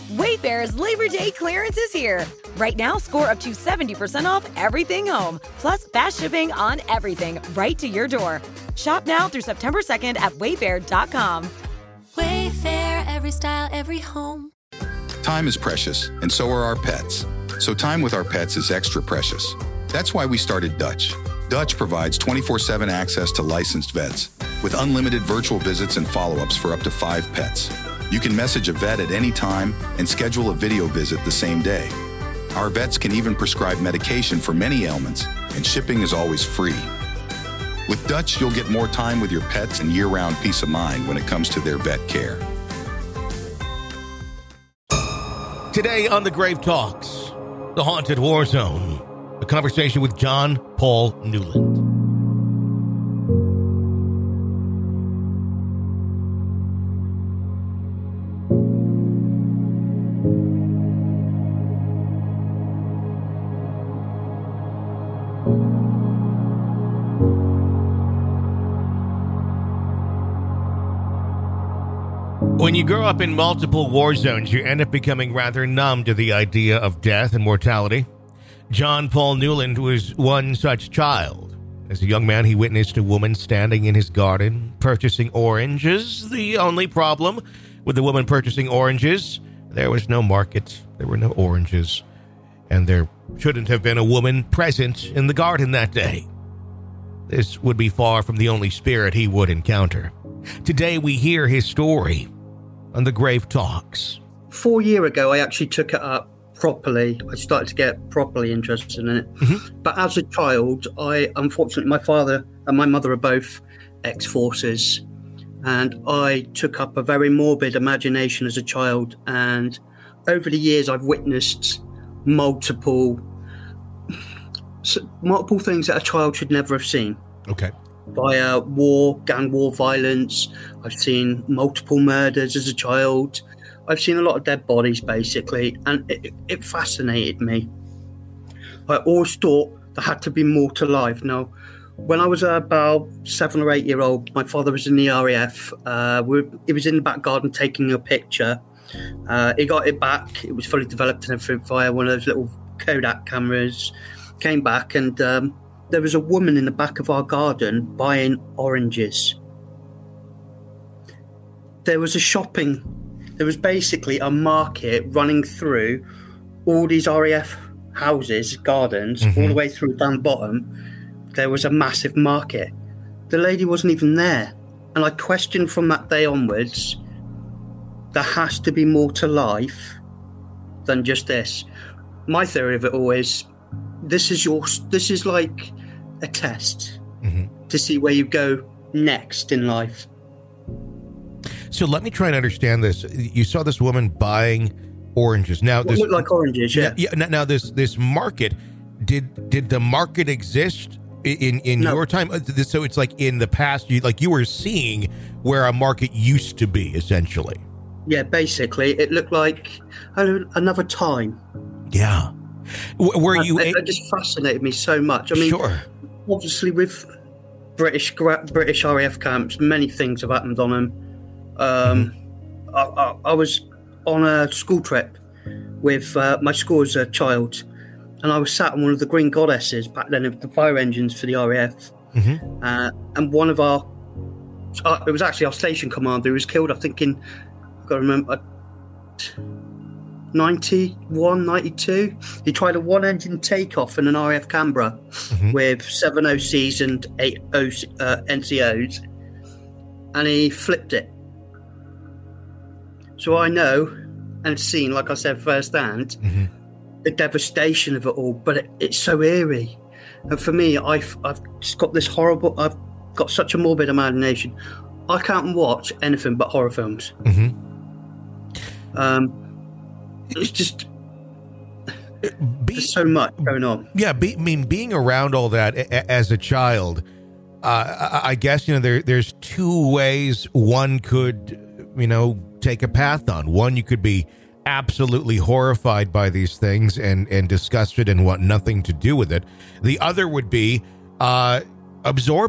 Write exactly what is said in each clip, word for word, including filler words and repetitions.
Wayfair's Labor Day clearance is here. Right now, score up to seventy percent off everything home, plus fast shipping on everything right to your door. Shop now through September second at wayfair dot com. Wayfair, every style, every home. Time is precious, and so are our pets. So time with our pets is extra precious. That's why we started Dutch. Dutch provides twenty-four seven access to licensed vets with unlimited virtual visits and follow-ups for up to five pets. You can message a vet at any time and schedule a video visit the same day. Our vets can even prescribe medication for many ailments, and shipping is always free. With Dutch, you'll get more time with your pets and year-round peace of mind when it comes to their vet care. Today on The Grave Talks, The Haunted War Zone, a conversation with John Paul Newland. When you grow up in multiple war zones, you end up becoming rather numb to the idea of death and mortality. John Paul Newland was one such child. As a young man, he witnessed a woman standing in his garden, purchasing oranges. The only problem with the woman purchasing oranges, there was no market, there were no oranges, and there shouldn't have been a woman present in the garden that day. This would be far from the only spirit he would encounter. Today, we hear his story on The Grave Talks. Four years ago, I actually took it up properly. I started to get properly interested in it. Mm-hmm. But as a child, I unfortunately, my father and my mother are both ex-forces, and I took up a very morbid imagination as a child. And over the years, I've witnessed multiple, multiple things that a child should never have seen. Okay. Via war, gang war violence. I've seen multiple murders as a child. I've seen a lot of dead bodies, basically, and it, it fascinated me. I always thought there had to be more to life. Now, when I was about seven or eight year old, my father was in the R A F. Uh, we were, he was in the back garden taking a picture. Uh, he got it back. It was fully developed and everything via one of those little Kodak cameras. Came back and um, there was a woman in the back of our garden buying oranges. There was a shopping, there was basically a market running through all these R A F houses, gardens, mm-hmm. all the way through down the bottom. There was a massive market. The lady wasn't even there. And I questioned from that day onwards, there has to be more to life than just this. My theory of it all is, this is your, this is like a test mm-hmm. to see where you go next in life. So let me try and understand this. You saw this woman buying oranges. Now, this looked like oranges, yeah. Yeah. Now, now this this market, did did the market exist in in no. your time? So it's like in the past, you like you were seeing where a market used to be, essentially. Yeah, basically, it looked like another time. Yeah. Were you? It, it just fascinated me so much. I mean, sure. Obviously, with British British R A F camps, many things have happened on them. Um, mm-hmm. I, I, I was on a school trip with uh, my school as a child, and I was sat on one of the Green Goddesses back then of the fire engines for the R A F. Mm-hmm. Uh, and one of our, uh, it was actually our station commander who was killed, I think in, I've got to remember, ninety-one, ninety-two. He tried a one-engine takeoff in an R A F Canberra mm-hmm. with seven O Cs and eight uh, N C Os, and he flipped it. So I know and seen, like I said, firsthand, mm-hmm. the devastation of it all, but it, it's so eerie. And for me, I've, I've just got this horrible, I've got such a morbid imagination. I can't watch anything but horror films. Mm-hmm. Um, it's just, be, there's so much going on. Yeah, be, I mean, being around all that a, as a child, uh, I, I guess, you know, there, there's two ways one could, you know, take a path on. One, you could be absolutely horrified by these things and, and disgusted and want nothing to do with it. The other would be uh, absorb it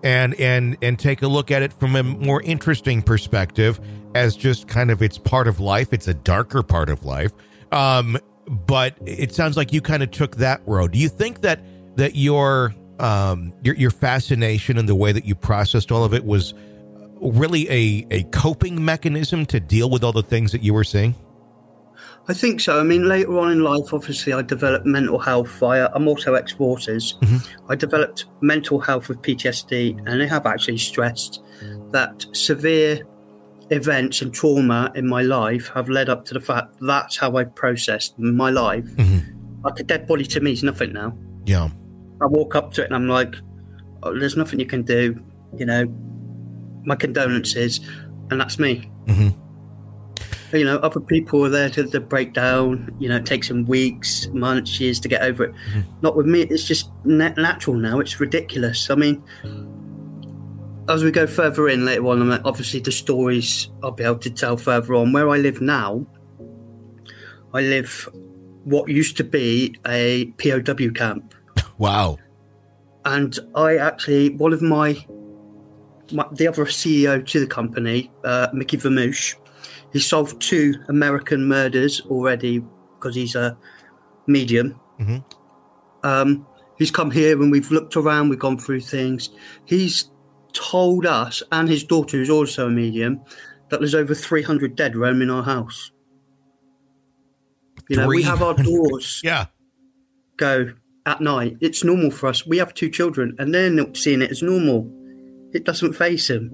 and and and take a look at it from a more interesting perspective as just kind of it's part of life. It's a darker part of life. Um, but it sounds like you kind of took that road. Do you think that that your um, your your fascination and the way that you processed all of it was really a, a coping mechanism to deal with all the things that you were seeing? I think so. I mean, later on in life, obviously, I developed mental health via, I'm also ex-forces. Mm-hmm. I developed mental health with P T S D, and they have actually stressed that severe events and trauma in my life have led up to the fact that's how I processed my life. Mm-hmm. Like a dead body to me is nothing now. Yeah. I walk up to it and I'm like, oh, there's nothing you can do, you know, my condolences, and that's me. Mm-hmm. You know, other people are there to, to break down. You know, it takes them weeks, months, years to get over it. Mm-hmm. Not with me. It's just na- natural now. It's ridiculous. I mean, as we go further in later on, I mean, obviously the stories I'll be able to tell further on. Where I live now, I live what used to be a P O W camp. Wow. And I actually, one of my, my the other C E O to the company, uh, Mickey Vermouche, he solved two American murders already because he's a medium. Mm-hmm. Um, he's come here and we've looked around, we've gone through things. He's told us and his daughter, who's also a medium, that there's over three hundred dead roaming our house. You know, we have our doors yeah. go at night. It's normal for us. We have two children and they're not seeing it as normal. It doesn't faze them.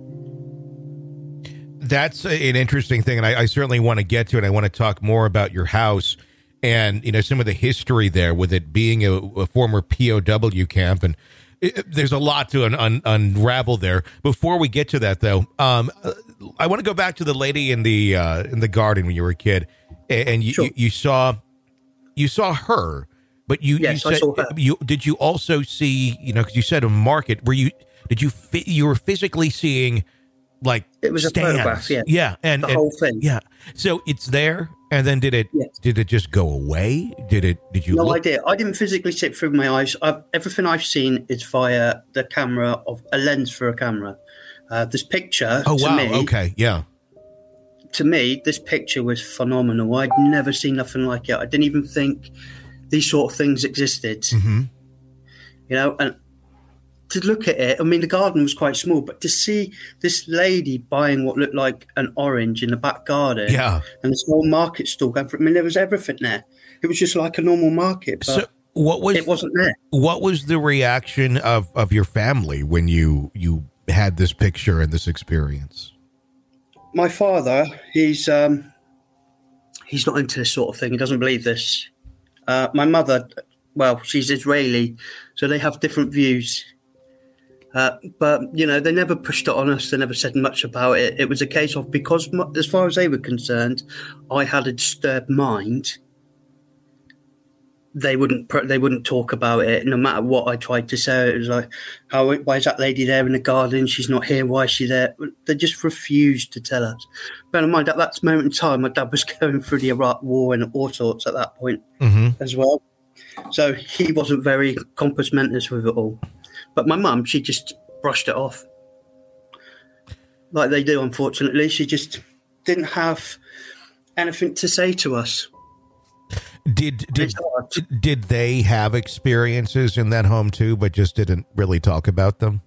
That's an interesting thing, and I, I certainly want to get to it. I want to talk more about your house and, you know, some of the history there with it being a, a former P O W camp, and it, there's a lot to un, un, unravel there. Before we get to that, though, um, I want to go back to the lady in the uh, in the garden when you were a kid, and you, sure. you, you saw you saw her, but you yes, you said I saw her. you did you also see, you know, because you said a market where you did you you were physically seeing. Like it was stands. a photograph, yeah, yeah, and the and, whole thing, yeah. So it's there, and then did it? Yes. Did it just go away? Did it? Did you? No look? idea. I didn't physically sit through my eyes. I've, everything I've seen is via the camera of a lens for a camera. Uh, this picture. Oh to wow! Me, okay, yeah. To me, this picture was phenomenal. I'd never seen nothing like it. I didn't even think these sort of things existed. Mm-hmm. You know, and. To look at it, I mean, the garden was quite small, but to see this lady buying what looked like an orange in the back garden, yeah, and this whole market stall going for it, I mean, there was everything there. It was just like a normal market, but so what was it wasn't there. What was the reaction of, of your family when you you had this picture and this experience? My father, he's um, he's not into this sort of thing. He doesn't believe this. Uh, my mother, well, she's Israeli, so they have different views. Uh, but, you know, they never pushed it on us. They never said much about it. It was a case of, because as far as they were concerned, I had a disturbed mind, they wouldn't they wouldn't talk about it no matter what I tried to say. It was like, how, why is that lady there in the garden? She's not here. Why is she there? They just refused to tell us. Bear in mind, at that moment in time, my dad was going through the Iraq war and all sorts at that point mm-hmm. as well. So he wasn't very compos mentis with it all. But my mum, she just brushed it off. Like they do, unfortunately. She just didn't have anything to say to us. Did did, did they have experiences in that home too, but just didn't really talk about them?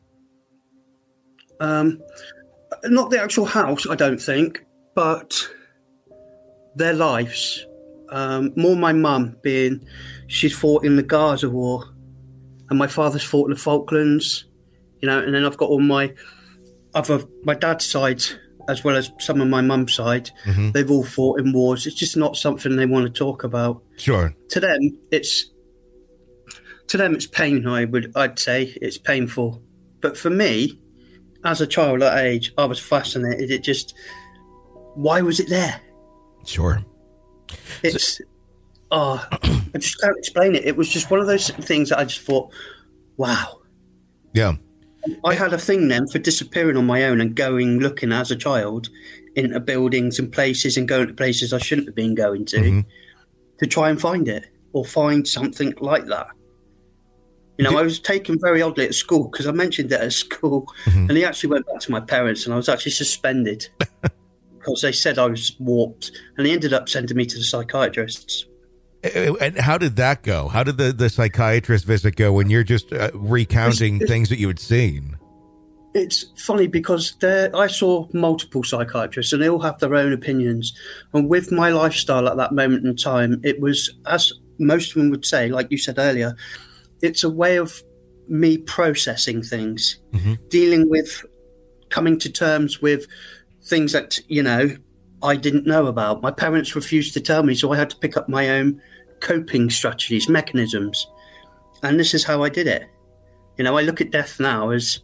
Um, not the actual house, I don't think, but their lives. Um, more my mum being, she's fought in the Gaza war. And my father's fought in the Falklands, you know, and then I've got all my other, my dad's side, as well as some of my mum's side. Mm-hmm. They've all fought in wars. It's just not something they want to talk about. Sure. To them, it's, to them, it's pain, I would, I'd say. It's painful. But for me, as a child at that age, I was fascinated. It just, why was it there? Sure. It's... So- Oh, I just can't explain it. It was just one of those things that I just thought, wow. Yeah. I had a thing then for disappearing on my own and going looking as a child into buildings and places and going to places I shouldn't have been going to mm-hmm. to try and find it or find something like that. You know, I was taken very oddly at school because I mentioned it at school, mm-hmm. and he actually went back to my parents, and I was actually suspended because they said I was warped, and they ended up sending me to the psychiatrists. And how did that go? How did the, the psychiatrist visit go when you're just uh, recounting it's, it's, things that you had seen? It's funny because I saw multiple psychiatrists and they all have their own opinions. And with my lifestyle at that moment in time, it was, as most of them would say, like you said earlier, it's a way of me processing things, mm-hmm. dealing with, coming to terms with things that, you know, I didn't know about. My parents refused to tell me, so I had to pick up my own coping strategies, mechanisms. And this is how I did it. You know, I look at death now as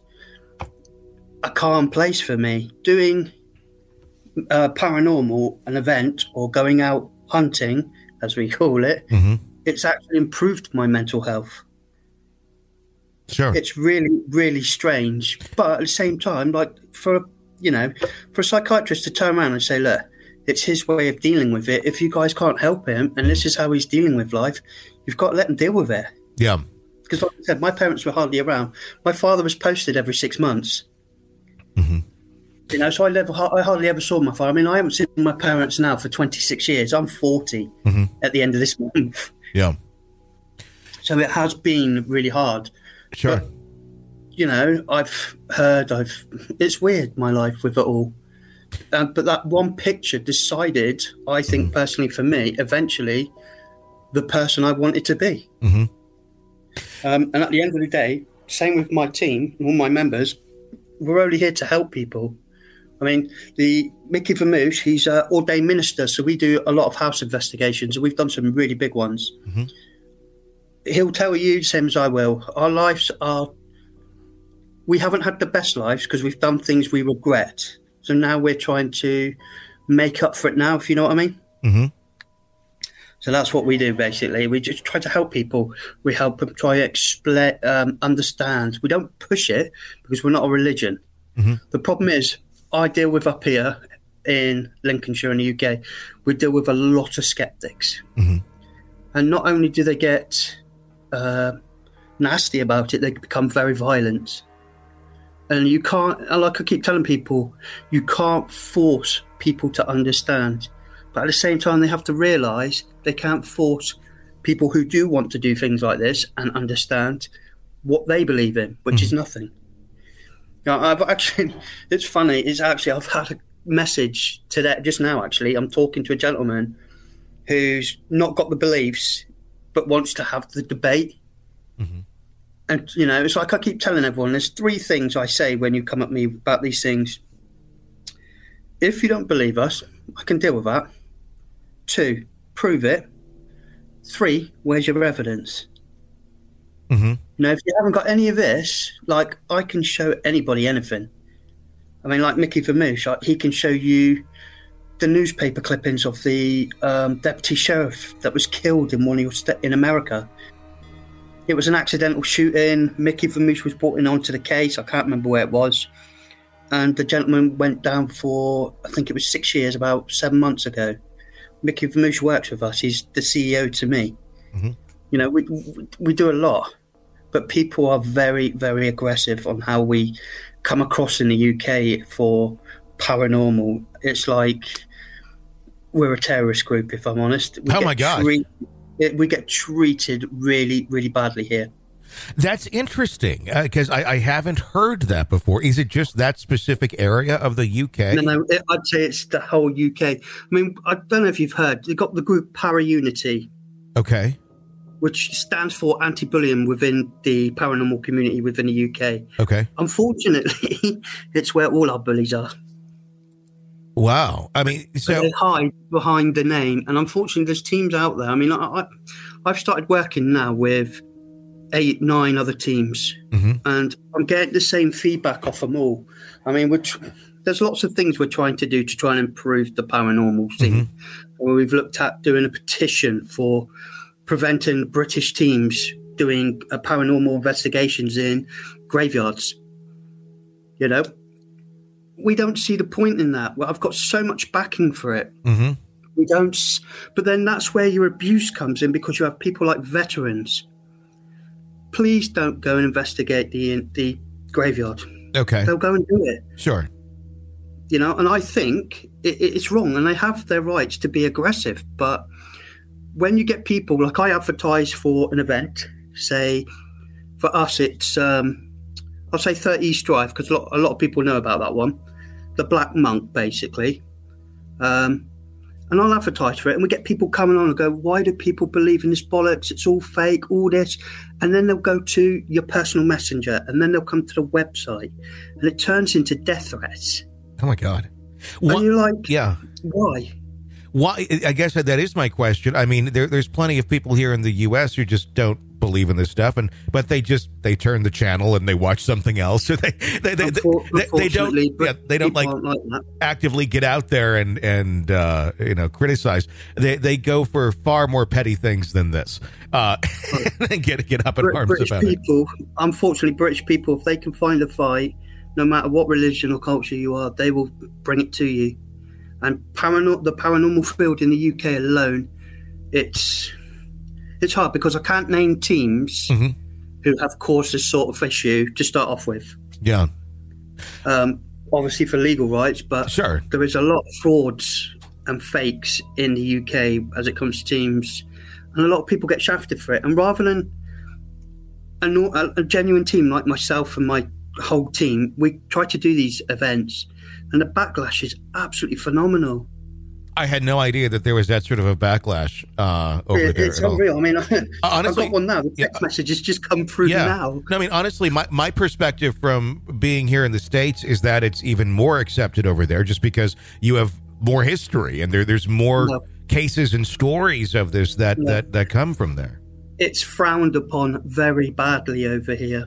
a calm place for me. Doing uh, paranormal, an event, or going out hunting, as we call it, mm-hmm. it's actually improved my mental health. Sure. It's really, really strange. But at the same time, like for, you know, for a psychiatrist to turn around and say, look, it's his way of dealing with it. If you guys can't help him and this is how he's dealing with life, you've got to let him deal with it. Yeah. Because like I said, my parents were hardly around. My father was posted every six months. Mm-hmm. You know, so I, never, I hardly ever saw my father. I mean, I haven't seen my parents now for twenty-six years. I'm forty mm-hmm. at the end of this month. Yeah. So it has been really hard. Sure. But, you know, I've heard, I've, it's weird, my life with it all. Uh, but that one picture decided, I think mm-hmm. personally for me, eventually the person I wanted to be. Mm-hmm. Um, and at the end of the day, same with my team, all my members, we're only here to help people. I mean, the Mickey Vermouche, he's an ordained minister, so we do a lot of house investigations, and we've done some really big ones. Mm-hmm. He'll tell you, same as I will, our lives are, we haven't had the best lives because we've done things we regret. So now we're trying to make up for it now, if you know what I mean. Mm-hmm. So that's what we do, basically. We just try to help people. We help them try to explain, um, understand. We don't push it because we're not a religion. Mm-hmm. The problem is, I deal with up here in Lincolnshire in the U K, we deal with a lot of skeptics. Mm-hmm. And not only do they get uh, nasty about it, they become very violent. And you can't, like I keep telling people, you can't force people to understand. But at the same time, they have to realise they can't force people who do want to do things like this and understand what they believe in, which mm-hmm. is nothing. Now, I've actually, it's funny, it's actually, I've had a message today, just now actually, I'm talking to a gentleman who's not got the beliefs, but wants to have the debate. Mm-hmm. And, you know, it's like I keep telling everyone, there's three things I say when you come at me about these things. If you don't believe us, I can deal with that. Two, prove it. Three, where's your evidence? Mm-hmm. You know, if you haven't got any of this, like, I can show anybody anything. I mean, like Mickey Vermouche, he can show you the newspaper clippings of the um, deputy sheriff that was killed in one of your st- in America. It was an accidental shooting. Mickey Vermouche was brought in onto the case. I can't remember where it was. And the gentleman went down for, I think it was six years, about seven months ago. Mickey Vermouche works with us. He's the C E O to me. Mm-hmm. You know, we we do a lot, but people are very, very aggressive on how we come across in the U K for paranormal. It's like we're a terrorist group, if I'm honest. We oh, my God. Treat, we get treated really, really badly here. That's interesting because uh, I, I haven't heard that before. Is it just that specific area of the U K? No, no, it, I'd say it's the whole U K. I mean, I don't know if you've heard, you've got the group Para-Unity. Okay. Which stands for anti-bullying within the paranormal community within the U K. Okay. Unfortunately, it's where all our bullies are. Wow. I mean, so but they hide behind the name. And unfortunately, there's teams out there. I mean, I, I, I've started working now with eight, nine other teams, mm-hmm. and I'm getting the same feedback off them all. I mean, we're tr- there's lots of things we're trying to do to try and improve the paranormal scene. Mm-hmm. We've looked at doing a petition for preventing British teams doing uh, paranormal investigations in graveyards. You know, we don't see the point in that. Well, I've got so much backing for it. Mm-hmm. We don't, but then that's where your abuse comes in, because you have people like veterans please don't go and investigate the the graveyard. Okay. They'll go and do it. Sure. You know, and I think it, it's wrong, and they have their rights to be aggressive. But when you get people, like I advertise for an event, say, for us, it's, um, I'll say thirty East Drive, because a lot, a lot of people know about that one. The Black Monk, basically. Um, and I'll advertise for it, and we get people coming on and go, why do people believe in this bollocks? It's all fake, all this. And then they'll go to your personal messenger, and then they'll come to the website, and it turns into death threats. Oh my God. What, and you're like, yeah. Why? Why? I guess that is my question. I mean, there, there's plenty of people here in the U S who just don't believe in this stuff, and but they just they turn the channel and they watch something else. Or they they they, Unfor- they, they don't yeah, they don't like, like actively get out there and and uh, you know criticize. They they go for far more petty things than this. Uh, and get get up in Brit- arms British about people, it. Unfortunately, British people, if they can find a fight, no matter what religion or culture you are, they will bring it to you. And paranor- the paranormal field in the U K alone, it's it's hard because I can't name teams mm-hmm. who have caused this sort of issue to start off with. Yeah. Um, obviously for legal rights, but sure. there is a lot of frauds and fakes in the U K as it comes to teams, and a lot of people get shafted for it. And rather than a, a, a genuine team like myself and my whole team, we try to do these events, and the backlash is absolutely phenomenal. I had no idea that there was that sort of a backlash uh, over it, there. It's unreal. All. I mean, honestly, I've got one now. The text yeah, messages just come through yeah. now. No, I mean, honestly, my, my perspective from being here in the States is that it's even more accepted over there just because you have more history and there there's more no. cases and stories of this that, no. that, that come from there. It's frowned upon very badly over here.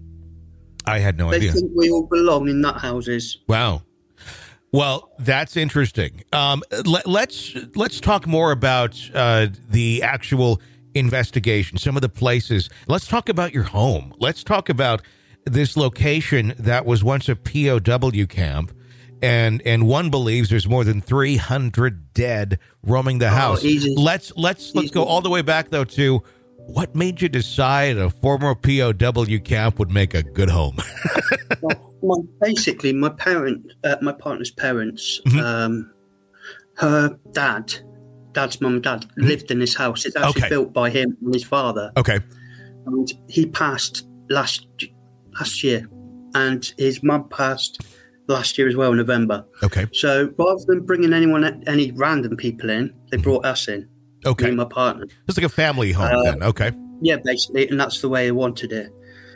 I had no they idea. They think we all belong in nut houses. Wow. Well, that's interesting. Um, let, let's let's talk more about uh, the actual investigation, some of the places. Let's talk about your home. Let's talk about this location that was once a P O W camp, and and one believes there's more than three hundred dead roaming the house. Oh, easy. Let's let's let's easy. go all the way back though to what made you decide a former P O W camp would make a good home. well, my, basically, my parent, uh, my partner's parents, mm-hmm. um, her dad, dad's mum and dad mm-hmm. lived in this house. It's actually okay. built by him and his father. Okay. And he passed last last year, and his mum passed last year as well in November. Okay. So rather than bringing anyone, any random people in, they brought us in. Okay. Me and my partner. It's like a family home uh, then. Okay. Yeah, basically, and that's the way I wanted it.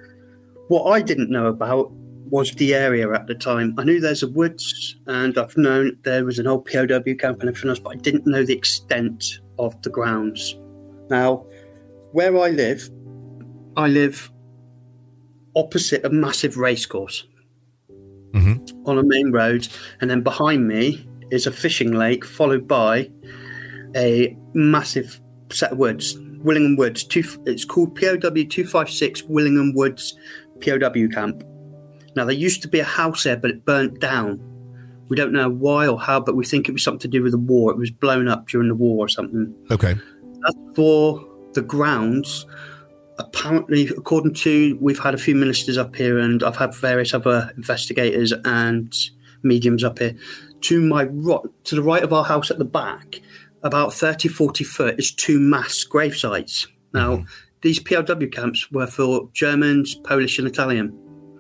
What I didn't know about was the area at the time. I knew there's a woods, and I've known there was an old P O W camp and everything else, but I didn't know the extent of the grounds. Now, where I live, I live opposite a massive racecourse mm-hmm. on a main road, and then behind me is a fishing lake, followed by a massive set of woods, Willingham Woods. Two, it's called P O W two fifty-six Willingham Woods P O W camp. Now, there used to be a house there, but it burnt down. We don't know why or how, but we think it was something to do with the war. It was blown up during the war or something. Okay. As for the grounds, apparently, according to, we've had a few ministers up here, and I've had various other investigators and mediums up here. To my right, to the right of our house at the back, about thirty, forty foot, is two mass grave sites. Now, mm-hmm. these P O W camps were for Germans, Polish and Italian.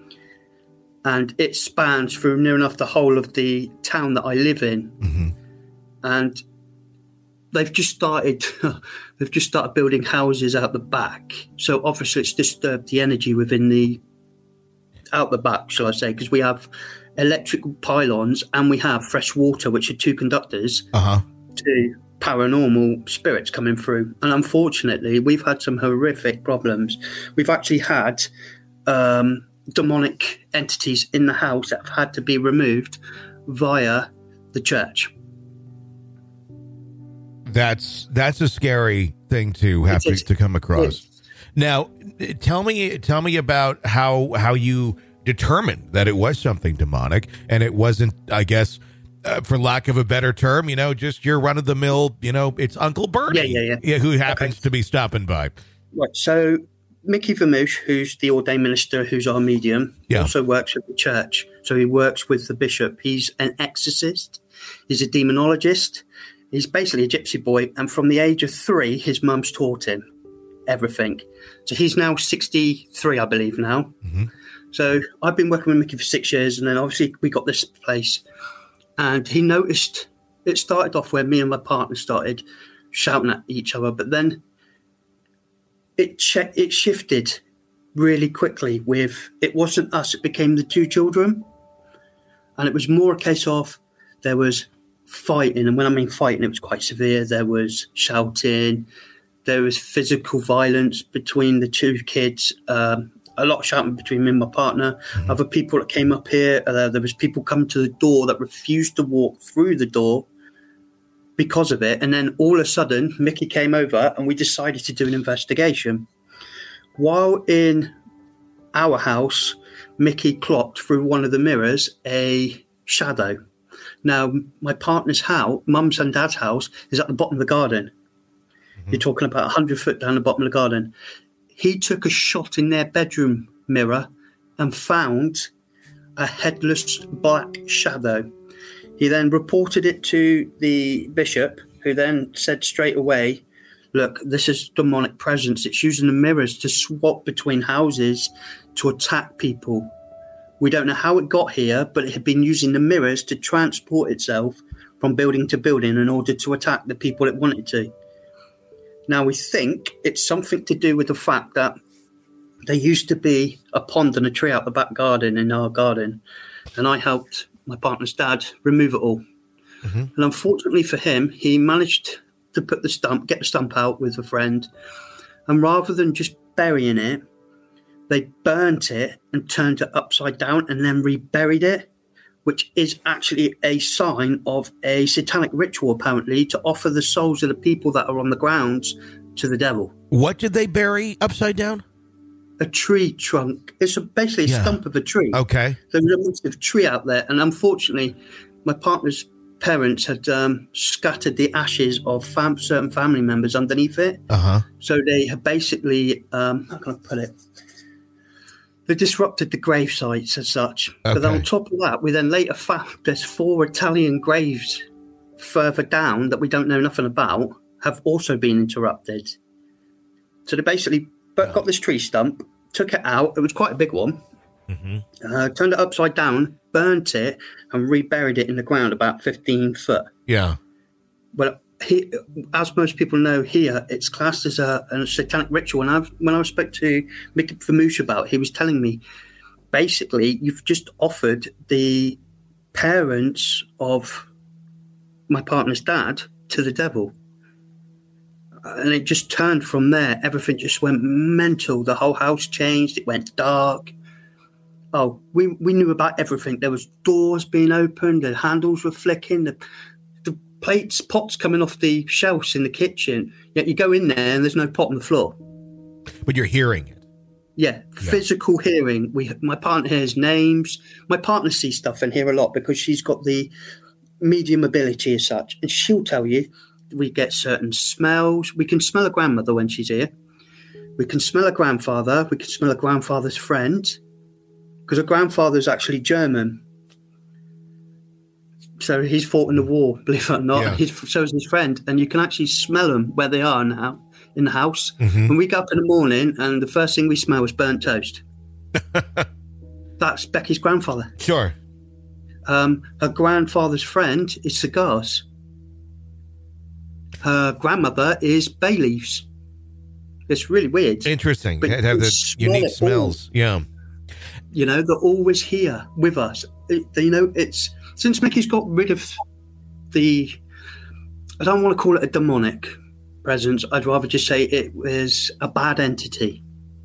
And it spans through near enough the whole of the town that I live in. Mm-hmm. And they've just started they've just started building houses out the back. So obviously it's disturbed the energy within the out the back, shall I say, because we have electrical pylons and we have fresh water, which are two conductors uh-huh. to paranormal spirits coming through. And unfortunately, we've had some horrific problems. We've actually had um, demonic entities in the house that have had to be removed via the church. That's that's a scary thing to have to, to come across. Now, tell me tell me about how how you determined that it was something demonic and it wasn't, I guess, uh, for lack of a better term, you know, just your run of the mill, you know, it's Uncle Bernie, yeah, yeah, yeah. who happens okay. to be stopping by. Right. So Mickey Vermouche, who's the ordained minister, who's our medium, Yeah. also works with the church. So he works with the bishop. He's an exorcist. He's a demonologist. He's basically a gypsy boy. And from the age of three, his mum's taught him everything. So he's now sixty-three, I believe now. Mm-hmm. So I've been working with Mickey for six years. And then obviously we got this place. And he noticed, it started off where me and my partner started shouting at each other. But then it che- it shifted really quickly with, it wasn't us, it became the two children. And it was more a case of there was fighting. And when I mean fighting, it was quite severe. There was shouting. There was physical violence between the two kids. Um, a lot of shouting between me and my partner. Mm-hmm. Other people that came up here, uh, there was people coming to the door that refused to walk through the door because of it. And then all of a sudden, Mickey came over and we decided to do an investigation. While in our house, Mickey clocked through one of the mirrors a shadow. Now, my partner's house, mum's and dad's house, is at the bottom of the garden. Mm-hmm. You're talking about one hundred foot down the bottom of the garden. He took a shot in their bedroom mirror and found a headless black shadow. He then reported it to the bishop, who then said straight away, look, this is demonic presence. It's using the mirrors to swap between houses to attack people. We don't know how it got here, but it had been using the mirrors to transport itself from building to building in order to attack the people it wanted to. Now, we think it's something to do with the fact that there used to be a pond and a tree out the back garden in our garden, and I helped my partner's dad remove it all. Mm-hmm. And unfortunately for him, he managed to put the stump, get the stump out with a friend, and rather than just burying it, they burnt it and turned it upside down and then reburied it, which is actually a sign of a satanic ritual, apparently, to offer the souls of the people that are on the grounds to the devil. What did they bury upside down? A tree trunk. It's a, basically a yeah. stump of a tree. Okay. There was a massive tree out there, and unfortunately, my partner's parents had um, scattered the ashes of fam- certain family members underneath it. Uh-huh. So they have basically, um, how can I put it? They disrupted the grave sites as such. Okay. But then on top of that, we then later found there's four Italian graves further down that we don't know nothing about, have also been interrupted. So they basically got oh. this tree stump, took it out. It was quite a big one. Mm-hmm. Uh, turned it upside down, burnt it, and reburied it in the ground about fifteen foot. Yeah. Well, he, as most people know here, it's classed as a, a satanic ritual. And I've, when I spoke to Mickey Vermouche about it, he was telling me, basically, you've just offered the parents of my partner's dad to the devil. And it just turned from there. Everything just went mental. The whole house changed. It went dark. Oh, we, we knew about everything. There was doors being opened. The handles were flicking. The, the plates, pots coming off the shelves in the kitchen. Yet you go in there and there's no pot on the floor. But you're hearing it. Yeah, yeah. Physical hearing. We, my partner hears names. My partner sees stuff and hear a lot because she's got the medium ability as such. And she'll tell you, we get certain smells. We can smell a grandmother when she's here. We can smell a grandfather. We can smell a grandfather's friend. Because a grandfather's actually German. So he's fought in the war, believe it or not. Yeah. He's, so is his friend. And you can actually smell them where they are now in the house. Mm-hmm. When we go up in the morning and the first thing we smell is burnt toast. That's Becky's grandfather. Sure. Um, her grandfather's friend is cigars. Her grandmother is bay leaves. It's really weird. Interesting. But have the unique smells. All. Yeah. You know, they're always here with us. It, you know, it's since Mickey's got rid of the, I don't want to call it a demonic presence. I'd rather just say it was a bad entity.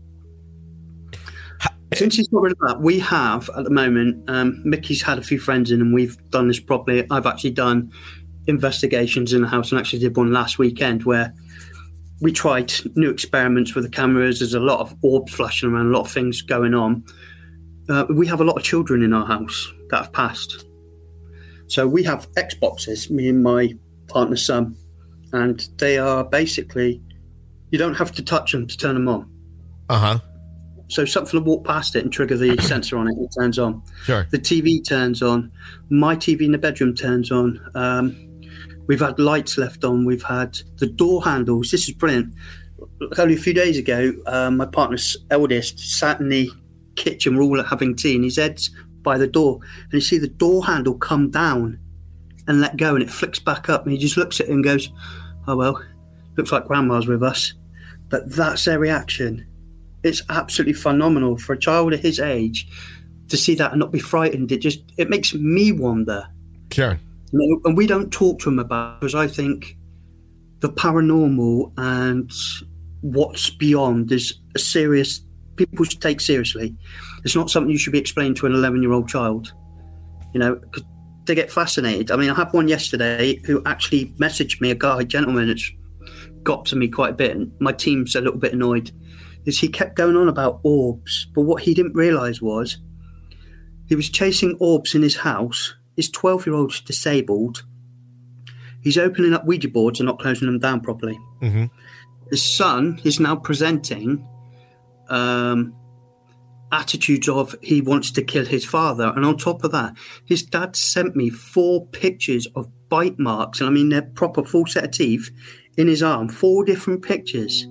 Since he's got rid of that, we have at the moment, um, Mickey's had a few friends in and we've done this properly. I've actually done investigations in the house and actually did one last weekend where we tried new experiments with the cameras. There's a lot of orbs flashing around, a lot of things going on. Uh, we have a lot of children in our house that have passed. So we have Xboxes, me and my partner's son, and they are basically, you don't have to touch them to turn them on. Uh-huh. So something will walk past it and trigger the sensor on it. It turns on. Sure. The T V turns on. My T V in the bedroom turns on. Um, we've had lights left on. We've had the door handles. This is brilliant. Only a few days ago, um, my partner's eldest sat in the kitchen. We're all having tea, and his head's by the door. And you see the door handle come down and let go, and it flicks back up. And he just looks at it and goes, "Oh well, looks like Grandma's with us." But that's their reaction. It's absolutely phenomenal for a child of his age to see that and not be frightened. It just it makes me wonder. Sure. You know, and we don't talk to him about it because I think the paranormal and what's beyond is a serious people should take seriously. It's not something you should be explaining to an eleven-year-old child. You know, because they get fascinated. I mean, I had one yesterday who actually messaged me, a guy, a gentleman, that's got to me quite a bit, and my team's a little bit annoyed. Is he kept going on about orbs, but what he didn't realise was he was chasing orbs in his house. His twelve-year-old's disabled. He's opening up Ouija boards and not closing them down properly. Mm-hmm. His son is now presenting um, attitudes of he wants to kill his father. And on top of that, his dad sent me four pictures of bite marks, and I mean they're proper full set of teeth, in his arm. Four different pictures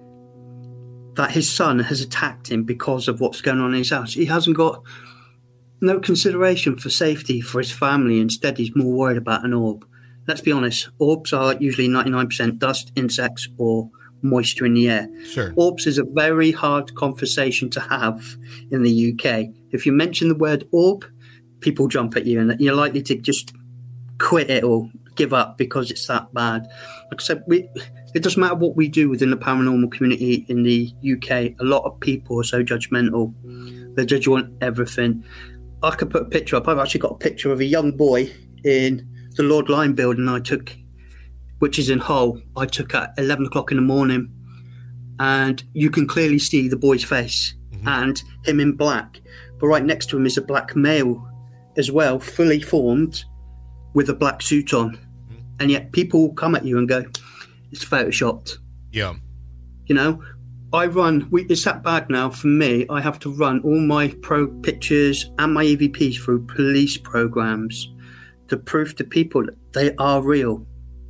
that his son has attacked him because of what's going on in his house. He hasn't got no consideration for safety for his family. Instead, he's more worried about an orb. Let's be honest, orbs are usually ninety-nine percent dust, insects, or moisture in the air. Sure. Orbs is a very hard conversation to have in the U K. If you mention the word orb, people jump at you and you're likely to just quit it or give up because it's that bad. Like I said, we, it doesn't matter what we do within the paranormal community in the U K. A lot of people are so judgmental. They judge you on everything. I could put a picture up. I've actually got a picture of a young boy in the Lord Lyon building I took, which is in Hull. I took at eleven o'clock in the morning, and you can clearly see the boy's face mm-hmm. and him in black. But right next to him is a black male as well, fully formed, with a black suit on. Mm-hmm. And yet people come at you and go, it's photoshopped. Yeah. You know, I run, we, it's that bad now for me. I have to run all my pro pictures and my E V Ps through police programs to prove to people that they are real.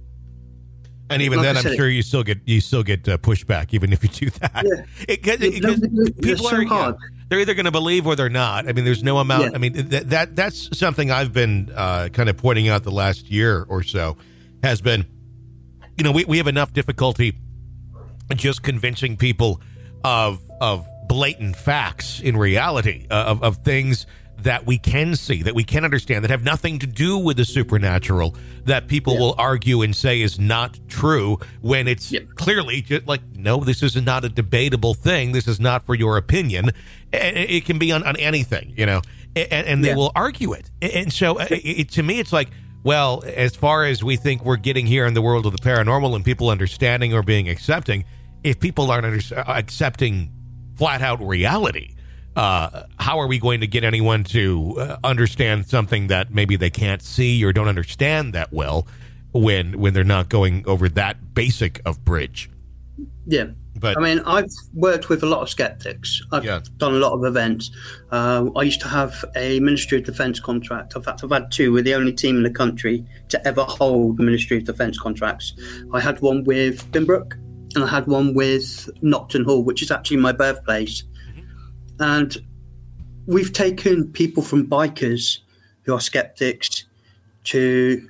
And even like then, I'm sure you still get you still get uh, pushback, even if you do that. Yeah. It, it, it, no, people so are hard. Yeah, they're either going to believe or they're not. I mean, there's no amount. Yeah. I mean, th- that that's something I've been uh, kind of pointing out the last year or so. Has been, you know, we, we have enough difficulty just convincing people of of blatant facts in reality, uh, of of things that we can see, that we can understand, that have nothing to do with the supernatural, that people yeah. will argue and say is not true when it's yeah. clearly just like, no, this is not a debatable thing. This is not for your opinion. It can be on, on anything, you know, and, and they yeah. will argue it. And so it, it, to me, it's like, well, as far as we think we're getting here in the world of the paranormal and people understanding or being accepting, if people aren't under, accepting flat out reality, Uh, how are we going to get anyone to uh, understand something that maybe they can't see or don't understand that well when when they're not going over that basic of bridge? Yeah. But I mean, I've worked with a lot of skeptics. I've yeah. done a lot of events. Uh, I used to have a Ministry of Defence contract. In fact, I've had two. We're the only team in the country to ever hold Ministry of Defence contracts. I had one with Binbrook and I had one with Nocton Hall, which is actually my birthplace. And we've taken people from bikers who are skeptics to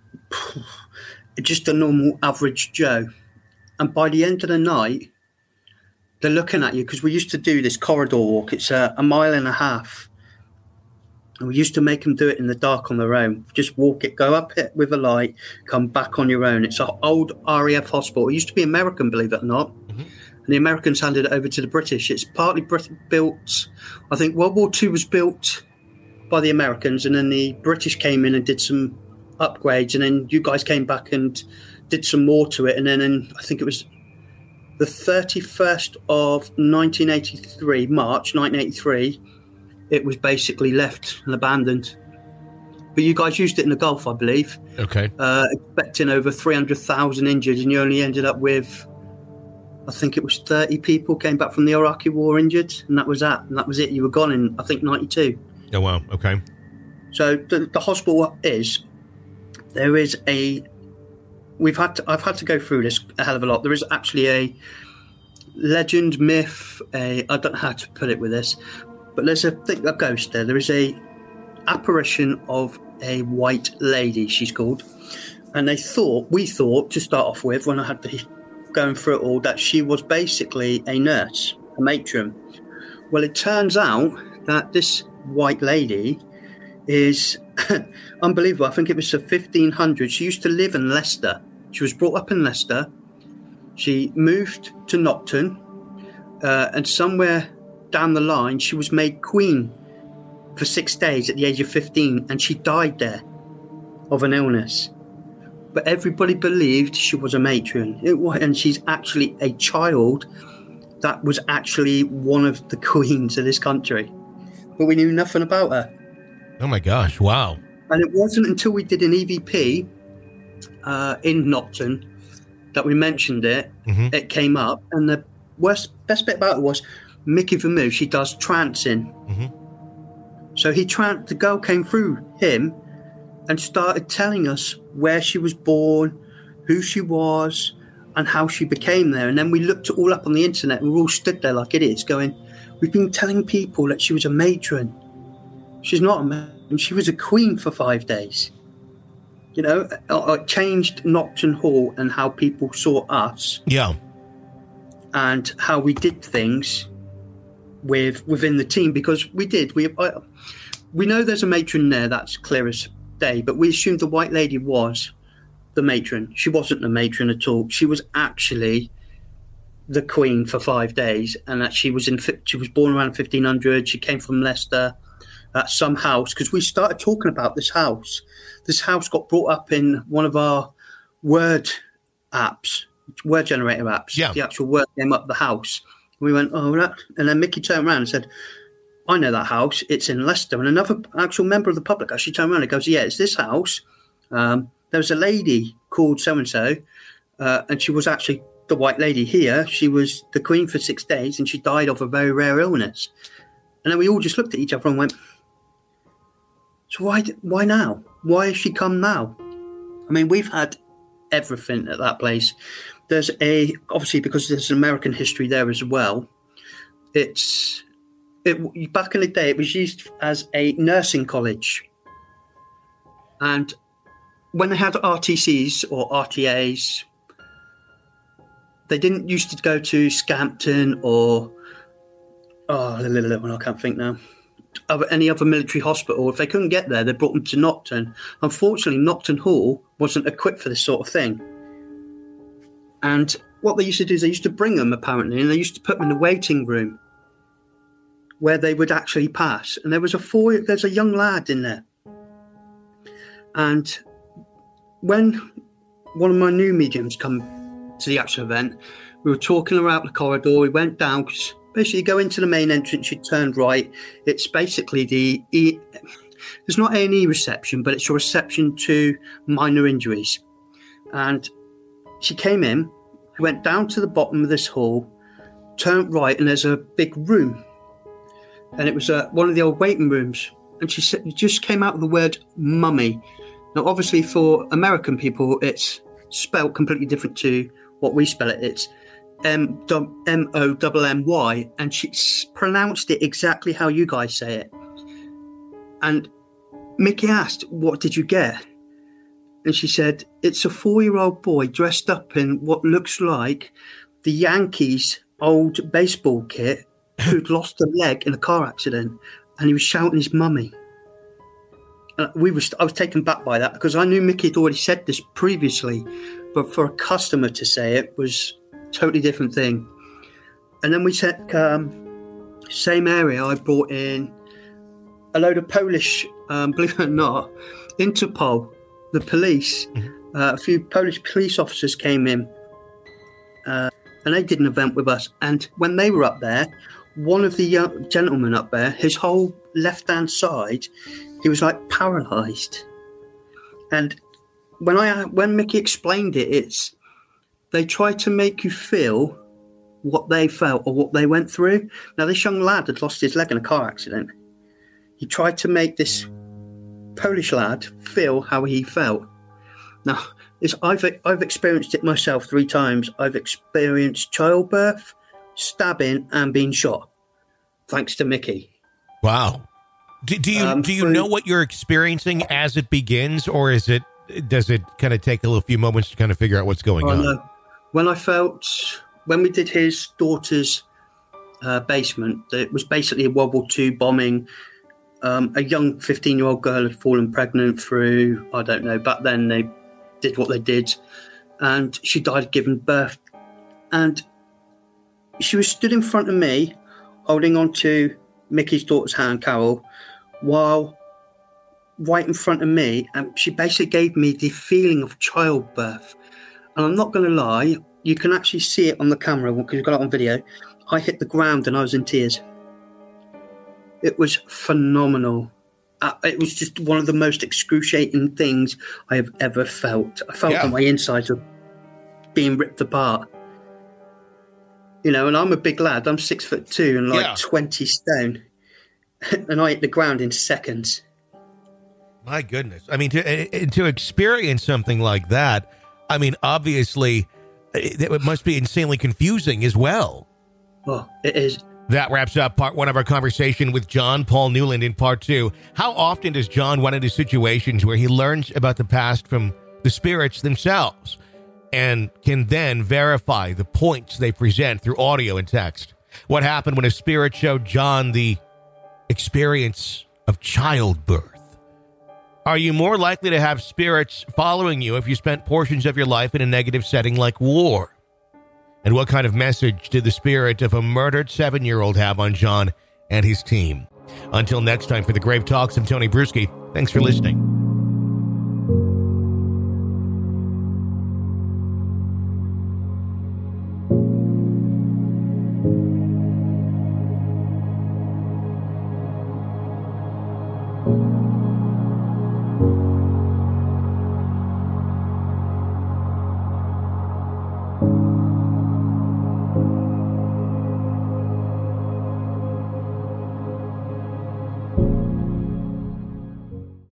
just a normal average Joe. And by the end of the night, they're looking at you because we used to do this corridor walk. It's a, a mile and a half. And we used to make them do it in the dark on their own. Just walk it, go up it with a light, come back on your own. It's an old R A F hospital. It used to be American, believe it or not. Mm-hmm. The Americans handed it over to the British. It's partly Brit- built, I think World War Two was built by the Americans, and then the British came in and did some upgrades, and then you guys came back and did some more to it. And then in, I think it was the thirty-first of nineteen eighty-three, March nineteen eighty-three, it was basically left and abandoned. But you guys used it in the Gulf, I believe. Okay. Uh, expecting over three hundred thousand injured, and you only ended up with I think it was thirty people came back from the Iraqi war injured, and that was that. And that was it. You were gone in, I think, ninety-two. Oh, wow. Okay. So the, the hospital is, there is a, we've had to, I've had to go through this a hell of a lot. There is actually a legend, myth, a, I don't know how to put it with this, but there's a, a ghost there. There is a apparition of a white lady, she's called. And they thought, we thought, to start off with, when I had the going through it all, that she was basically a nurse, a matron. Well, it turns out that this white lady is unbelievable. I think it was the fifteen hundreds. She used to live in Leicester. She was brought up in Leicester. She moved to Nocton, uh, and somewhere down the line, she was made queen for six days at the age of fifteen, and she died there of an illness. But everybody believed she was a matron. It was, and she's actually a child that was actually one of the queens of this country. But we knew nothing about her. Oh, my gosh. Wow. And it wasn't until we did an E V P uh, in Nocton that we mentioned it. Mm-hmm. It came up. And the worst, best bit about it was Mickey Vermouth, she does trancing. Mm-hmm. So he tran- the girl came through him and started telling us where she was born, who she was, and how she became there. And then we looked it all up on the internet, and we all stood there like idiots going, we've been telling people that she was a matron. She's not a matron. She was a queen for five days. You know, it changed Nocton Hall and how people saw us. Yeah. And how we did things with within the team, because we did. We, I, we know there's a matron there, that's clear as day, but we assumed the white lady was the matron. She wasn't the matron at all. She was actually the queen for five days, and that she was in she was born around fifteen hundred. She came from Leicester at some house, because we started talking about this house. This house got brought up in one of our word apps, word generator apps. Yeah. The actual word came up the house. We went, oh, that, and then Mickey turned around and said, I know that house. It's in Leicester. And another actual member of the public actually turned around and goes, yeah, it's this house. Um, there was a lady called so-and-so, uh, and she was actually the white lady here. She was the queen for six days, and she died of a very rare illness. And then we all just looked at each other and went, so why, why now? Why has she come now? I mean, we've had everything at that place. There's a, obviously, because there's an American history there as well. It's... It, back in the day, it was used as a nursing college. And when they had R T Cs or R T As, they didn't used to go to Scampton or, oh, I can't think now, any other military hospital. If they couldn't get there, they brought them to Nocton. Unfortunately, Nocton Hall wasn't equipped for this sort of thing. And what they used to do is they used to bring them, apparently, and they used to put them in the waiting room where they would actually pass. And there was a four, there's a young lad in there. And when one of my new mediums come to the actual event, we were talking around the corridor, we went down, because basically you go into the main entrance, you turn right. It's basically the, e, there's not A and E reception, but it's a reception to minor injuries. And she came in, went down to the bottom of this hall, turned right, and there's a big room. And it was uh, one of the old waiting rooms. And she said, just came out with the word mummy. Now, obviously, for American people, it's spelled completely different to what we spell it. It's M O M M Y. And she pronounced it exactly how you guys say it. And Mickey asked, what did you get? And she said, it's a four-year-old boy dressed up in what looks like the Yankees' old baseball kit, who'd lost a leg in a car accident, and he was shouting his mummy. And we was, I was taken back by that, because I knew Mickey had already said this previously, but for a customer to say it was a totally different thing. And then we said, um, same area, I brought in a load of Polish, um, believe it or not, Interpol, the police, mm-hmm. uh, a few Polish police officers came in, uh, and they did an event with us. And when they were up there, one of the young gentlemen up there, his whole left-hand side, he was like paralysed. And when I when Mickey explained it, it's they try to make you feel what they felt or what they went through. Now, this young lad had lost his leg in a car accident. He tried to make this Polish lad feel how he felt. Now, this, I've I've experienced it myself three times. I've experienced childbirth, stabbing, and being shot, thanks to Mickey. Wow. Do, do you um, do you through, know what you're experiencing as it begins, or is it does it kind of take a little few moments to kind of figure out what's going on? No. When I felt when we did his daughter's uh, basement, it was basically a World War Two bombing. Um, a young fifteen-year-old girl had fallen pregnant through, I don't know, back then they did what they did, and she died giving birth. And she was stood in front of me, holding on to Mickey's daughter's hand, Carol, while right in front of me, and she basically gave me the feeling of childbirth. And I'm not going to lie, you can actually see it on the camera because you've got it on video. I hit the ground and I was in tears. It was phenomenal. Uh, it was just one of the most excruciating things I have ever felt. I felt yeah. that my insides were being ripped apart. You know, and I'm a big lad. I'm six foot two and like yeah. twenty stone. And I hit the ground in seconds. My goodness. I mean, to, to experience something like that, I mean, obviously, it must be insanely confusing as well. Oh, it is. That wraps up part one of our conversation with John Paul Newland. In part two, how often does John run into situations where he learns about the past from the spirits themselves and can then verify the points they present through audio and text? What happened when a spirit showed John the experience of childbirth? Are you more likely to have spirits following you if you spent portions of your life in a negative setting like war? And what kind of message did the spirit of a murdered seven-year-old have on John and his team? Until next time, for the Grave Talks, I'm Tony Bruschi. Thanks for listening.